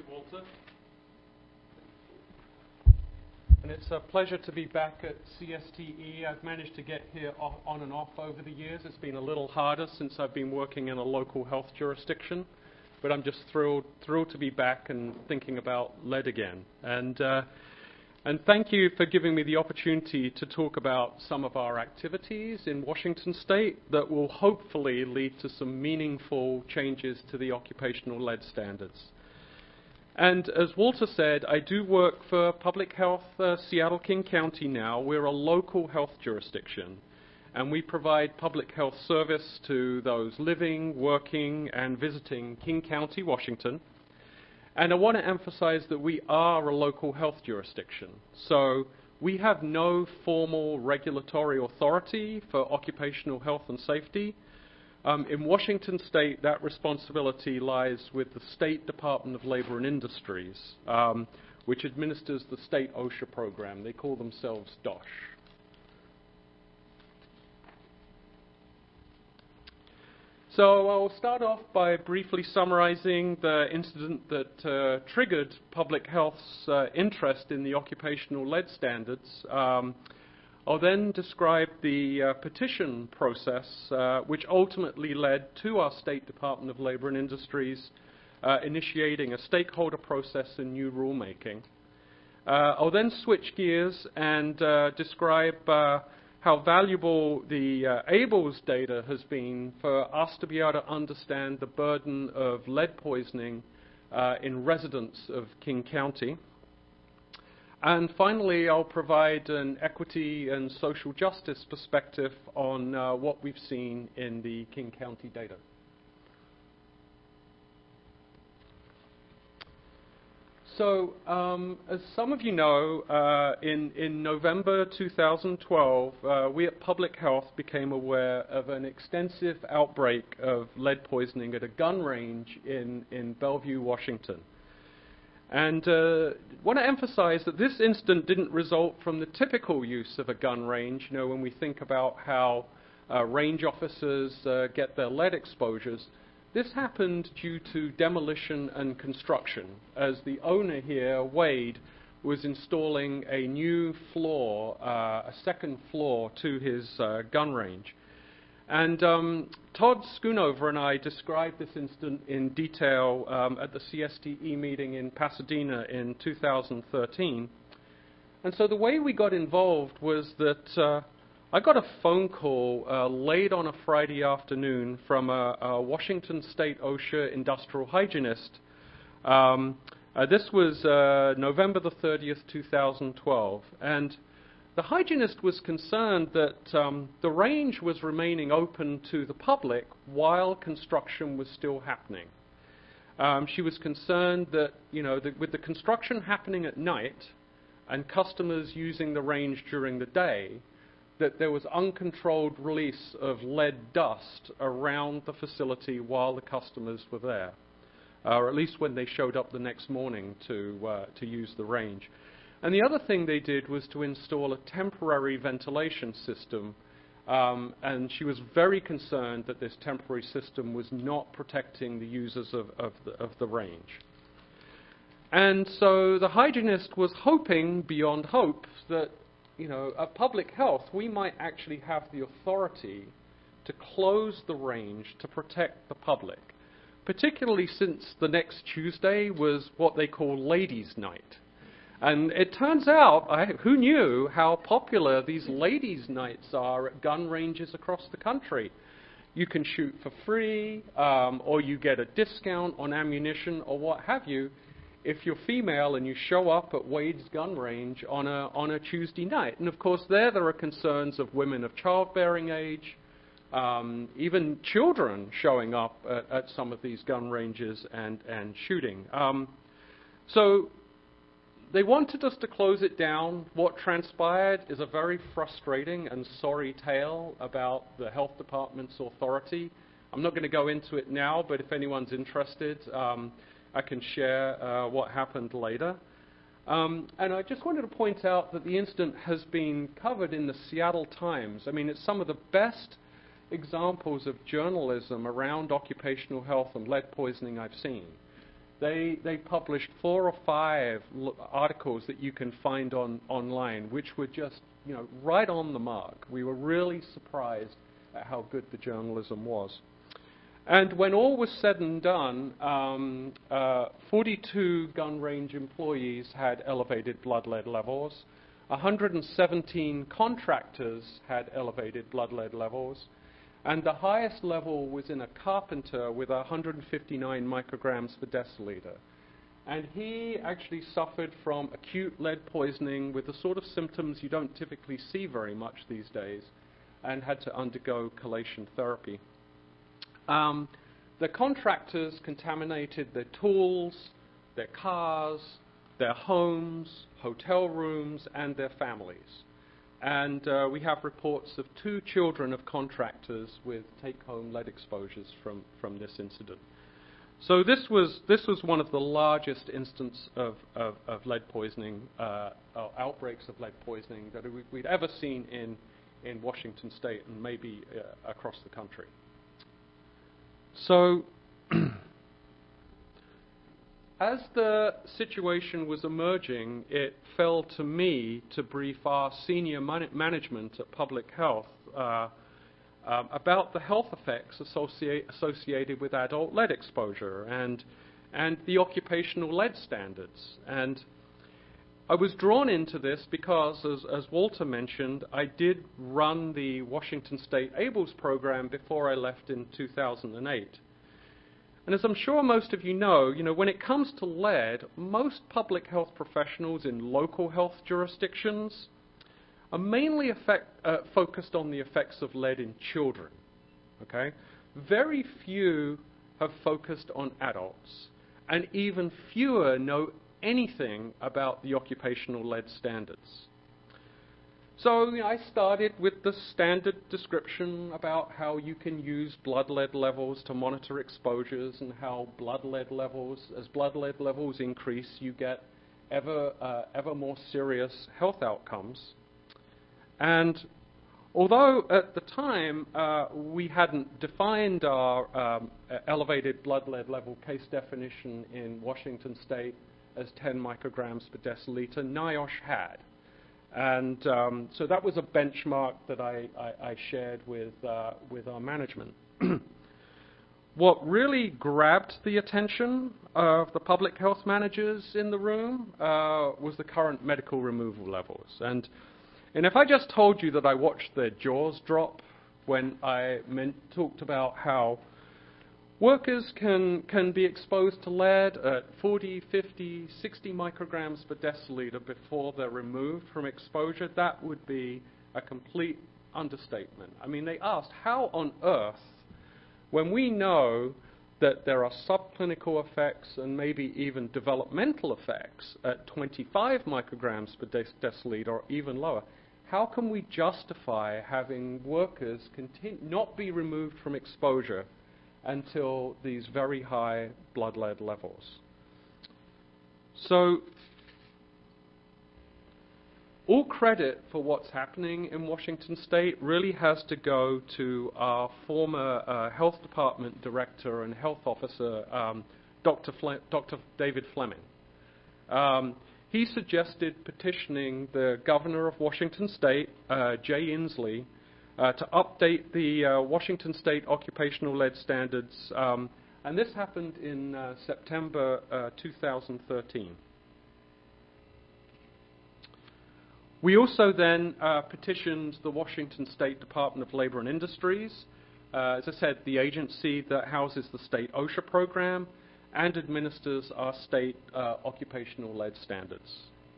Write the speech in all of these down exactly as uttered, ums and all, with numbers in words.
Walter. And it's a pleasure to be back at C S T E. I've managed to get here off, on and off over the years. It's been a little harder since I've been working in a local health jurisdiction, but I'm just thrilled thrilled to be back and thinking about lead again. And uh, and thank you for giving me the opportunity to talk about some of our activities in Washington State that will hopefully lead to some meaningful changes to the occupational lead standards. And as Walter said, I do work for Public Health uh, Seattle-King County now. We're a local health jurisdiction, and we provide public health service to those living, working, and visiting King County, Washington. And I want to emphasize that we are a local health jurisdiction. So we have no formal regulatory authority for occupational health and safety. Um, in Washington State, that responsibility lies with the State Department of Labor and Industries, um, which administers the state OSHA program. They call themselves DOSH. So I'll start off by briefly summarizing the incident that uh, triggered Public Health's uh, interest in the occupational lead standards. Um, I'll then describe the uh, petition process, uh, which ultimately led to our State Department of Labor and Industries uh, initiating a stakeholder process and new rulemaking. Uh, I'll then switch gears and uh, describe uh, how valuable the uh, ABLES data has been for us to be able to understand the burden of lead poisoning uh, in residents of King County. And finally, I'll provide an equity and social justice perspective on uh, what we've seen in the King County data. So, um, as some of you know, uh, in, in November two thousand twelve, uh, we at Public Health became aware of an extensive outbreak of lead poisoning at a gun range in, in Bellevue, Washington. And uh, want to emphasize that this incident didn't result from the typical use of a gun range. You know, when we think about how uh, range officers uh, get their lead exposures, this happened due to demolition and construction, as the owner here, Wade, was installing a new floor, uh, a second floor to his uh, gun range. And um, Todd Schoonover and I described this incident in detail um, at the C S T E meeting in Pasadena in two thousand thirteen. And so the way we got involved was that uh, I got a phone call uh, late on a Friday afternoon from a, a Washington State OSHA industrial hygienist. Um, uh, this was uh, November the thirtieth, two thousand twelve. And the hygienist was concerned that um, the range was remaining open to the public while construction was still happening. Um, she was concerned that, you know, the, with the construction happening at night and customers using the range during the day, that there was uncontrolled release of lead dust around the facility while the customers were there, uh, or at least when they showed up the next morning to, uh, to use the range. And the other thing they did was to install a temporary ventilation system, um, and she was very concerned that this temporary system was not protecting the users of, of, the, of the range. And so the hygienist was hoping beyond hope that, you know, at Public Health, we might actually have the authority to close the range to protect the public, particularly since the next Tuesday was what they call Ladies' Night. And it turns out, I, who knew how popular these ladies' nights are at gun ranges across the country. You can shoot for free, um, or you get a discount on ammunition, or what have you, if you're female and you show up at Wade's gun range on a, on a Tuesday night. And of course, there there are concerns of women of childbearing age, um, even children showing up at, at some of these gun ranges and, and shooting. Um, so, They wanted us to close it down. What transpired is a very frustrating and sorry tale about the health department's authority. I'm not going to go into it now, but if anyone's interested, um, I can share uh, what happened later. Um, and I just wanted to point out that the incident has been covered in the Seattle Times. I mean, it's some of the best examples of journalism around occupational health and lead poisoning I've seen. They, they published four or five l- articles that you can find on online, which were just, you know, right on the mark. We were really surprised at how good the journalism was. And when all was said and done, um, uh, forty-two gun range employees had elevated blood lead levels. one hundred seventeen contractors had elevated blood lead levels. And the highest level was in a carpenter with one hundred fifty-nine micrograms per deciliter. And he actually suffered from acute lead poisoning with the sort of symptoms you don't typically see very much these days, and had to undergo chelation therapy. Um, the contractors contaminated their tools, their cars, their homes, hotel rooms, and their families. And uh, we have reports of two children of contractors with take-home lead exposures from, from this incident. So this was, this was one of the largest instances of, of, of lead poisoning, uh, uh, outbreaks of lead poisoning that we, we'd ever seen in, in Washington State and maybe uh, across the country. So as the situation was emerging, it fell to me to brief our senior man- management at Public Health uh, um, about the health effects associate, associated with adult lead exposure and, and the occupational lead standards. And I was drawn into this because, as, as Walter mentioned, I did run the Washington State ABLES program before I left in two thousand eight. And as I'm sure most of you know, you know, when it comes to lead, most public health professionals in local health jurisdictions are mainly effect, uh, focused on the effects of lead in children. Okay? Very few have focused on adults, and even fewer know anything about the occupational lead standards. So you know, I started with the standard description about how you can use blood lead levels to monitor exposures, and how blood lead levels, as blood lead levels increase, you get ever, uh, ever more serious health outcomes. And although at the time uh, we hadn't defined our um, elevated blood lead level case definition in Washington State as ten micrograms per deciliter, NIOSH had. And um, so that was a benchmark that I, I, I shared with, uh, with our management. What really grabbed the attention of the public health managers in the room uh, was the current medical removal levels. And, and if I just told you that I watched their jaws drop when I meant, talked about how workers can, can be exposed to lead at forty, fifty, sixty micrograms per deciliter before they're removed from exposure, that would be a complete understatement. I mean, they asked, how on earth, when we know that there are subclinical effects and maybe even developmental effects at twenty-five micrograms per de- deciliter or even lower, how can we justify having workers continue, not be removed from exposure until these very high blood lead levels? So all credit for what's happening in Washington State really has to go to our former uh, health department director and health officer, um, Doctor Fle- Doctor David Fleming. Um, he suggested petitioning the governor of Washington State, uh, Jay Inslee, Uh, to update the uh, Washington State occupational lead standards, um, and this happened in uh, September uh, two thousand thirteen. We also then uh, petitioned the Washington State Department of Labor and Industries, uh, as I said, the agency that houses the state OSHA program and administers our state uh, occupational lead standards.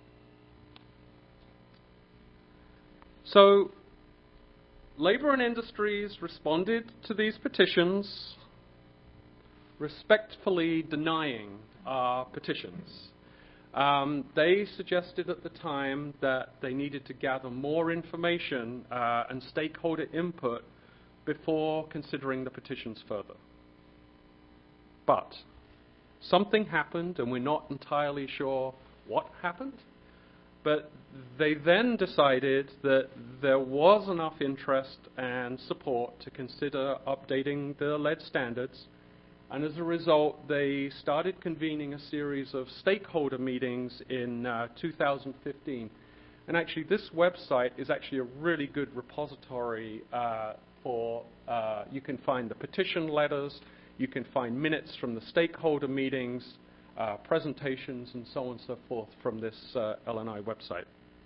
So Labor and Industries responded to these petitions, respectfully denying our petitions. Um, they suggested at the time that they needed to gather more information uh, and stakeholder input before considering the petitions further. But something happened, and we're not entirely sure what happened. But they then decided that there was enough interest and support to consider updating the lead standards, And as a result, they started convening a series of stakeholder meetings in uh, two thousand fifteen. And actually, this website is actually a really good repository uh, for, uh, you can find the petition letters, you can find minutes from the stakeholder meetings, uh, presentations, and so on and so forth from this uh, L N I website.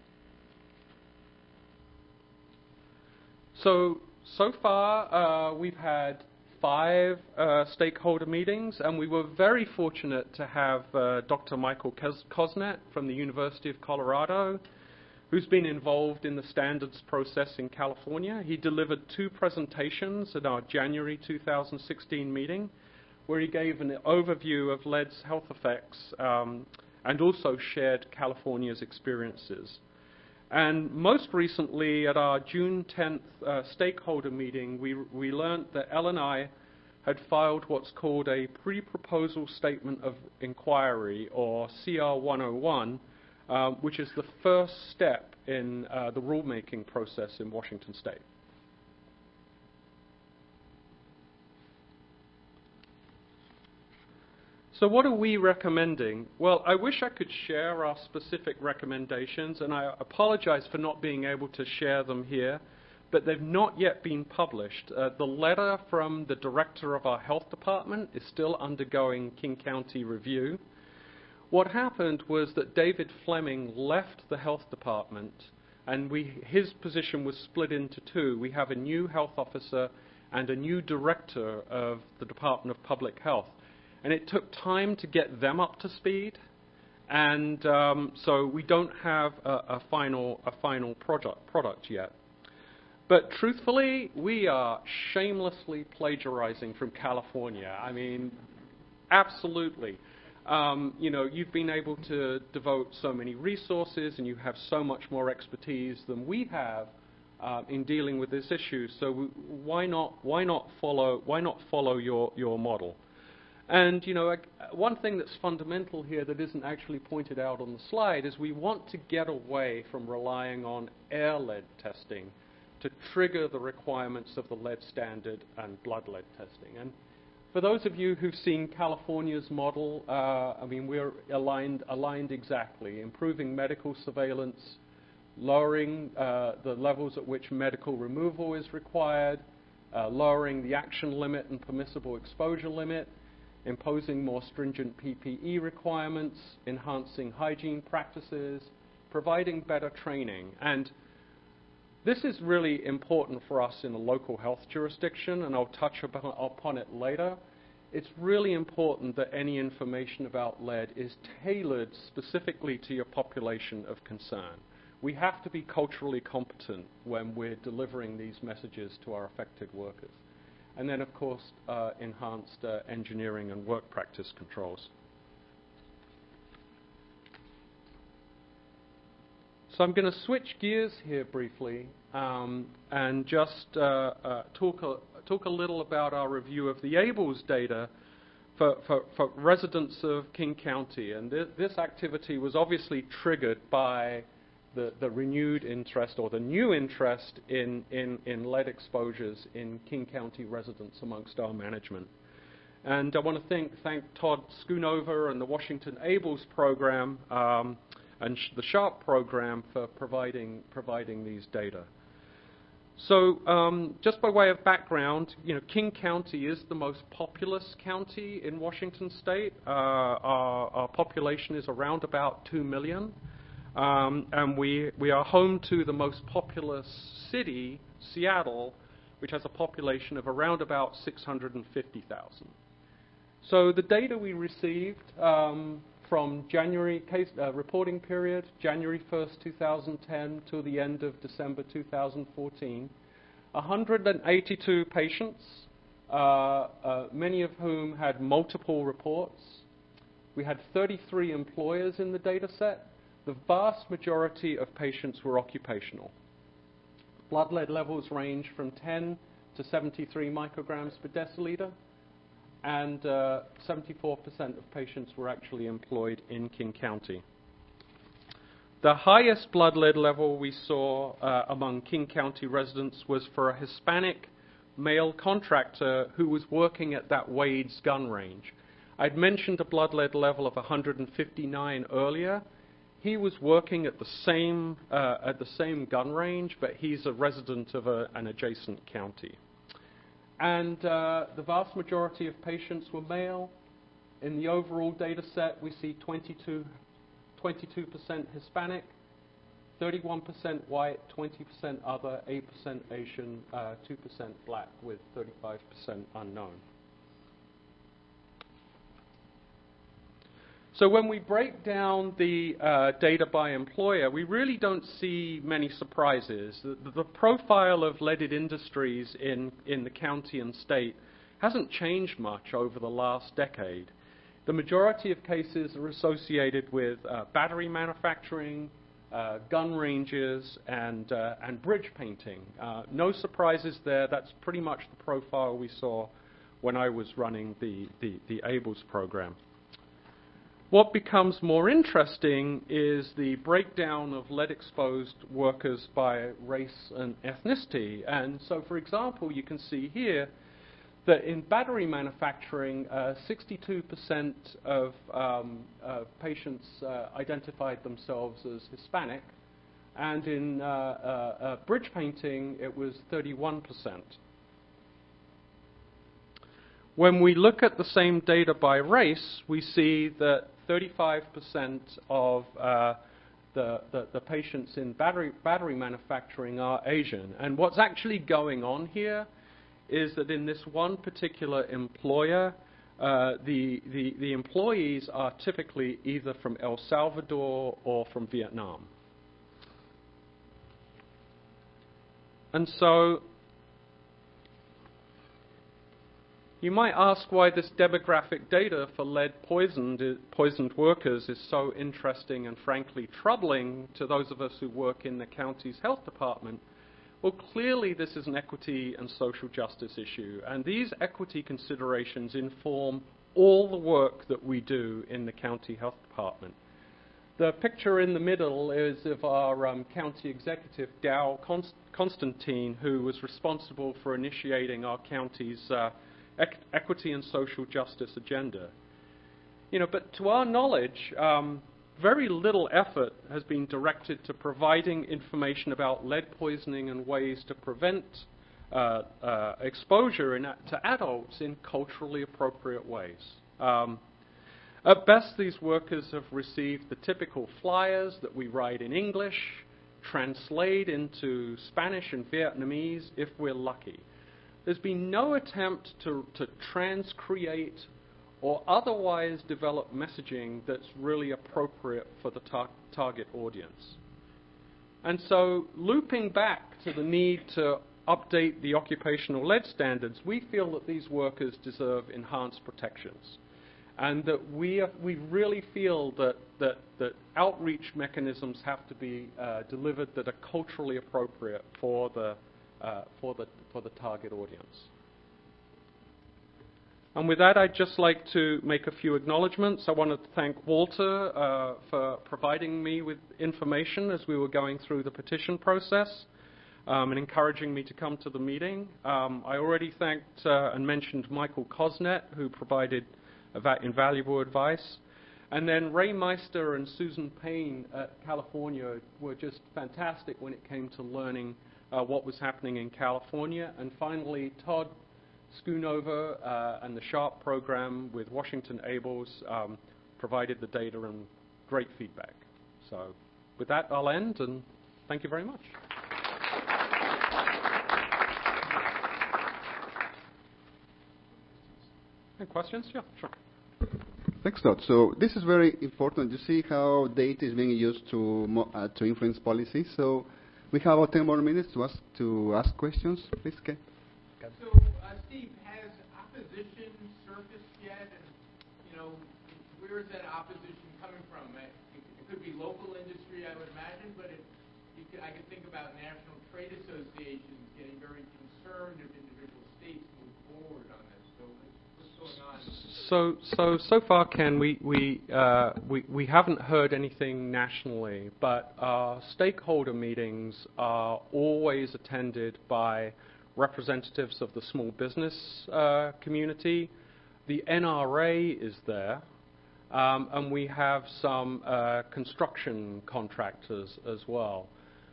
So, so far, uh, we've had five uh, stakeholder meetings, and we were very fortunate to have uh, Doctor Michael Kosnet from the University of Colorado, who's been involved in the standards process in California. He delivered two presentations at our January two thousand sixteen meeting, where he gave an overview of lead's health effects um, and also shared California's experiences. And most recently, at our June tenth uh, stakeholder meeting, we, we learned that L N I had filed what's called a pre-proposal statement of inquiry, or C R one oh one, uh, which is the first step in uh, the rulemaking process in Washington State. So what are we recommending? Well, I wish I could share our specific recommendations, and I apologize for not being able to share them here, but they've not yet been published. Uh, the letter from the director of our health department is still undergoing King County review. What happened was that David Fleming left the health department, and we, his position was split into two. We have a new health officer and a new director of the Department of Public Health. And it took time to get them up to speed, and um, so we don't have a, a final, a final product, product yet. But truthfully, we are shamelessly plagiarizing from California. I mean, absolutely. Um, you know, you've been able to devote so many resources, and you have so much more expertise than we have uh, in dealing with this issue. So we, why not? Why not follow? Why not follow your your model? And you know, one thing that's fundamental here that isn't actually pointed out on the slide is we want to get away from relying on air lead testing to trigger the requirements of the lead standard and blood lead testing. And for those of you who've seen California's model, uh, I mean, we're aligned, aligned exactly, improving medical surveillance, lowering uh, the levels at which medical removal is required, uh, lowering the action limit and permissible exposure limit, imposing more stringent P P E requirements, enhancing hygiene practices, providing better training. And this is really important for us in a local health jurisdiction, and I'll touch upon it later. It's really important that any information about lead is tailored specifically to your population of concern. We have to be culturally competent when we're delivering these messages to our affected workers. And then, of course, uh, enhanced uh, engineering and work practice controls. So I'm going to switch gears here briefly um, and just uh, uh, talk, a, talk a little about our review of the ABLES data for, for, for residents of King County. And th this activity was obviously triggered by the, the renewed interest or the new interest in, in, in lead exposures in King County residents amongst our management. And I want to thank, thank Todd Schoonover and the Washington ABLES program um, and sh the SHARP program for providing, providing these data. So um, just by way of background, you know, King County is the most populous county in Washington State. Uh, our, our population is around about two million. Um, and we, we are home to the most populous city, Seattle, which has a population of around about six hundred fifty thousand. So the data we received um, from January case uh, reporting period, January first, two thousand ten, to the end of December two thousand fourteen, one hundred eighty-two patients, uh, uh, many of whom had multiple reports. We had thirty-three employers in the data set. The vast majority of patients were occupational. Blood lead levels range from ten to seventy-three micrograms per deciliter, and uh, seventy-four percent of patients were actually employed in King County. The highest blood lead level we saw uh, among King County residents was for a Hispanic male contractor who was working at that Wade's gun range. I'd mentioned a blood lead level of one hundred fifty-nine earlier. He was working at the same uh, at the same gun range, but he's a resident of a, an adjacent county. And uh, the vast majority of patients were male. In the overall data set, we see twenty-two percent Hispanic, thirty-one percent white, twenty percent other, eight percent Asian, uh, two percent black, with thirty-five percent unknown. So when we break down the uh, data by employer, we really don't see many surprises. The, the profile of leaded industries in, in the county and state hasn't changed much over the last decade. The majority of cases are associated with uh, battery manufacturing, uh, gun ranges, and, uh, and bridge painting. Uh, no surprises there. That's pretty much the profile we saw when I was running the, the, the ABLES program. What becomes more interesting is the breakdown of lead-exposed workers by race and ethnicity. And so, for example, you can see here that in battery manufacturing, uh, sixty-two percent of um, uh, patients uh, identified themselves as Hispanic, and in uh, uh, uh, bridge painting, it was thirty-one percent. When we look at the same data by race, we see that thirty-five percent of uh, the, the, the patients in battery, battery manufacturing are Asian. And what's actually going on here is that in this one particular employer, uh, the, the, the employees are typically either from El Salvador or from Vietnam. And so you might ask why this demographic data for lead poisoned, poisoned workers is so interesting and frankly troubling to those of us who work in the county's health department. Well, clearly this is an equity and social justice issue, and these equity considerations inform all the work that we do in the county health department. The picture in the middle is of our um, county executive, Dow Const Constantine, who was responsible for initiating our county's uh, equ equity and social justice agenda. You know, but to our knowledge, um, very little effort has been directed to providing information about lead poisoning and ways to prevent uh, uh, exposure in, to adults in culturally appropriate ways. Um, at best, these workers have received the typical flyers that we write in English, translate into Spanish and Vietnamese if we're lucky. There's been no attempt to, to transcreate or otherwise develop messaging that's really appropriate for the tar target audience. And so, looping back to the need to update the occupational lead standards, we feel that these workers deserve enhanced protections, and that we, are, we really feel that, that, that outreach mechanisms have to be uh, delivered that are culturally appropriate for the, uh, for the, for the target audience. And with that, I'd just like to make a few acknowledgements. I want to thank Walter uh, for providing me with information as we were going through the petition process um, and encouraging me to come to the meeting. Um, I already thanked uh, and mentioned Michael Cosnet, who provided invaluable advice. And then Ray Meister and Susan Payne at California were just fantastic when it came to learning uh, what was happening in California. And finally, Todd Schoonover uh, and the SHARP program with Washington ABLES um, provided the data and great feedback. So with that, I'll end, and thank you very much. Any questions? Yeah, sure. Thanks, Todd. So this is very important. You see how data is being used to mo uh, to influence policy. So we have about ten more minutes to ask to ask questions. Please, Ken. So, uh, Steve, has opposition surfaced yet? And, you know, where is that opposition coming from? It, it could be local industry, I would imagine, but it, you could, I could think about national trade associations getting very concerned if individual states move forward on this. So, what's going on? So, so, so far, Ken, we we, uh, we we haven't heard anything nationally, but our stakeholder meetings are always attended by representatives of the small business uh, community. The N R A is there, um, and we have some uh, construction contractors as well.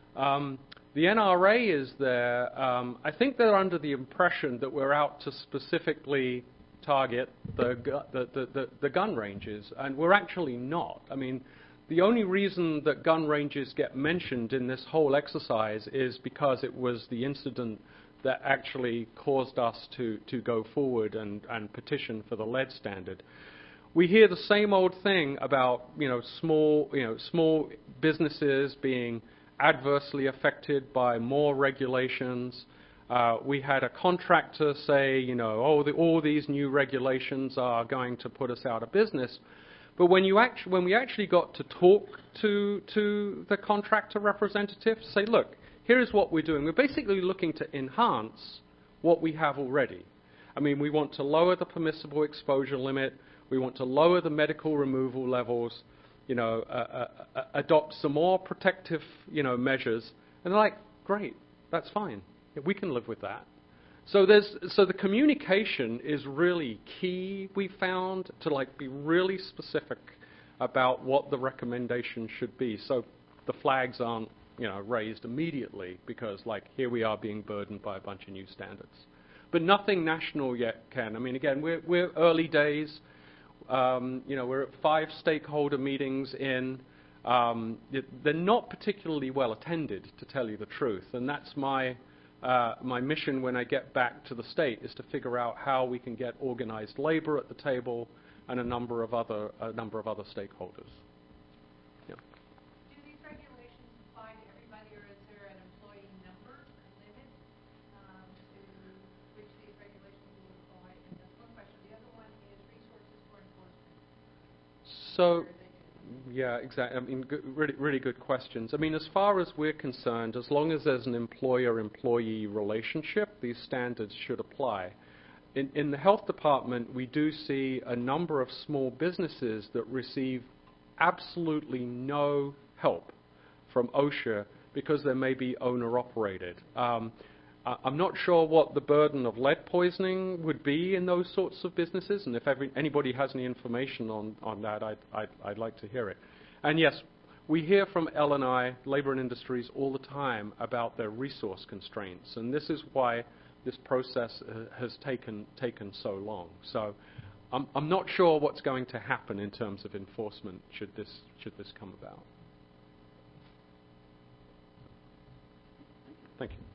Um, the N R A is there. Um, I think they're under the impression that we're out to specifically target the, gu the, the, the, the gun ranges, and we're actually not. I mean, the only reason that gun ranges get mentioned in this whole exercise is because it was the incident that actually caused us to, to go forward and, and petition for the lead standard. We hear the same old thing about, you know, small, you know, small businesses being adversely affected by more regulations. Uh, we had a contractor say, you know, oh, the, all these new regulations are going to put us out of business. But when you actually, when we actually got to talk to to the contractor representative, say, look, here is what we're doing. We're basically looking to enhance what we have already. I mean, we want to lower the permissible exposure limit. We want to lower the medical removal levels. You know, uh, uh, adopt some more protective, you know, measures. And they're like, great, that's fine. We can live with that. So there's, so the communication is really key, we found, to like be really specific about what the recommendation should be. So the flags aren't, you know, raised immediately because, like, here we are being burdened by a bunch of new standards. But nothing national yet, Ken. I mean, again, we're, we're early days. Um, you know, we're at five stakeholder meetings in. Um, it, they're not particularly well attended, to tell you the truth. And that's my, uh, my mission when I get back to the state, is to figure out how we can get organized labor at the table and a number of other, a number of other stakeholders. Yeah. Do these regulations apply to everybody, or is there an employee number or limit um, to which these regulations will apply? And that's one question. The other one is resources for enforcement. So, yeah, exactly. I mean, good, really, really good questions. I mean, as far as we're concerned, as long as there's an employer-employee relationship, these standards should apply. In, in the health department, we do see a number of small businesses that receive absolutely no help from OSHA because they may be owner-operated. Um, I'm not sure what the burden of lead poisoning would be in those sorts of businesses, and if every, anybody has any information on, on that, I'd, I'd, I'd like to hear it. And yes, we hear from L and I, Labor and Industries, all the time about their resource constraints, and this is why this process uh, has taken, taken so long. So I'm, I'm not sure what's going to happen in terms of enforcement should this, should this come about. Thank you.